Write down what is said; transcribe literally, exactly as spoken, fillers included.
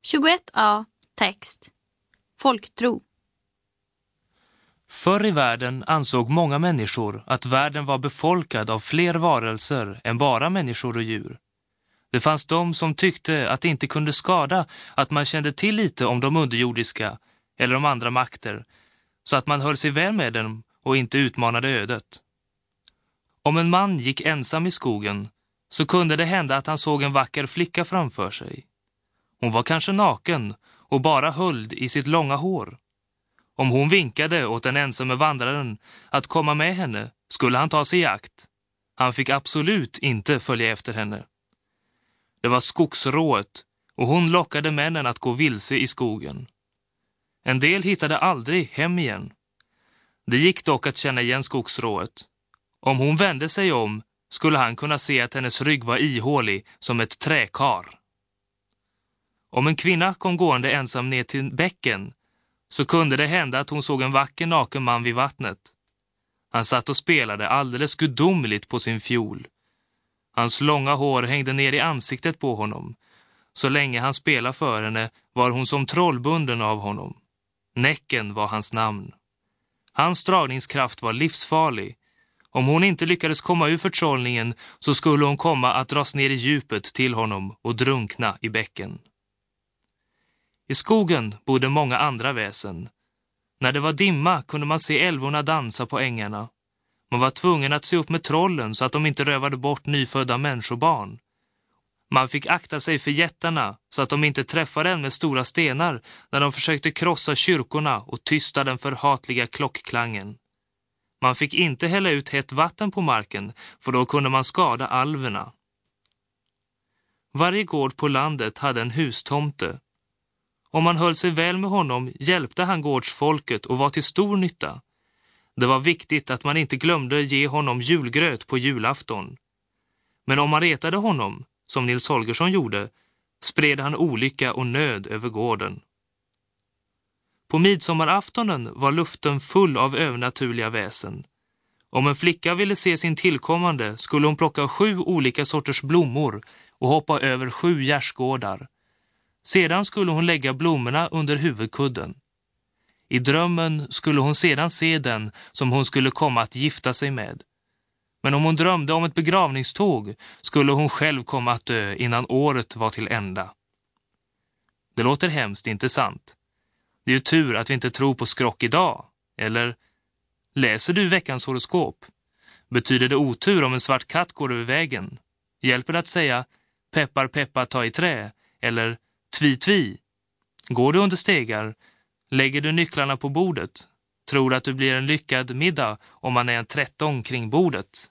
tjugoett a. Text. Folktro. Förr i världen ansåg många människor att världen var befolkad av fler varelser än bara människor och djur. Det fanns de som tyckte att det inte kunde skada att man kände till lite om de underjordiska eller om andra makter, så att man höll sig väl med dem och inte utmanade ödet. Om en man gick ensam i skogen så kunde det hända att han såg en vacker flicka framför sig. Hon var kanske naken och bara höljd i sitt långa hår. Om hon vinkade åt den ensamme vandraren att komma med henne skulle han ta sig i akt. Han fick absolut inte följa efter henne. Det var skogsrået och hon lockade männen att gå vilse i skogen. En del hittade aldrig hem igen. Det gick dock att känna igen skogsrået. Om hon vände sig om skulle han kunna se att hennes rygg var ihålig som ett träkar. Om en kvinna kom gående ensam ner till bäcken så kunde det hända att hon såg en vacker naken man vid vattnet. Han satt och spelade alldeles gudomligt på sin fiol. Hans långa hår hängde ner i ansiktet på honom. Så länge han spelade för henne var hon som trollbunden av honom. Näcken var hans namn. Hans dragningskraft var livsfarlig. Om hon inte lyckades komma ur förtrollningen så skulle hon komma att dras ner i djupet till honom och drunkna i bäcken. I skogen bodde många andra väsen. När det var dimma kunde man se älvorna dansa på ängarna. Man var tvungen att se upp med trollen så att de inte rövade bort nyfödda människobarn. Man fick akta sig för jättarna så att de inte träffade en med stora stenar när de försökte krossa kyrkorna och tysta den förhatliga klockklangen. Man fick inte hälla ut hett vatten på marken för då kunde man skada alverna. Varje gård på landet hade en hustomte. Om man höll sig väl med honom hjälpte han gårdsfolket och var till stor nytta. Det var viktigt att man inte glömde ge honom julgröt på julafton. Men om man retade honom, som Nils Holgersson gjorde, spred han olycka och nöd över gården. På midsommaraftonen var luften full av övernaturliga väsen. Om en flicka ville se sin tillkommande skulle hon plocka sju olika sorters blommor och hoppa över sju gärdsgårdar. Sedan skulle hon lägga blommorna under huvudkudden. I drömmen skulle hon sedan se den som hon skulle komma att gifta sig med. Men om hon drömde om ett begravningståg skulle hon själv komma att dö innan året var till ända. Det låter hemskt, inte sant? Det är ju tur att vi inte tror på skrock idag. Eller, läser du veckans horoskop? Betyder det otur om en svart katt går över vägen? Hjälper det att säga peppar peppar ta i trä? Eller tvi tvi? Går du under stegar? Lägger du nycklarna på bordet? Tror att du blir en lyckad middag om man är en tretton kring bordet?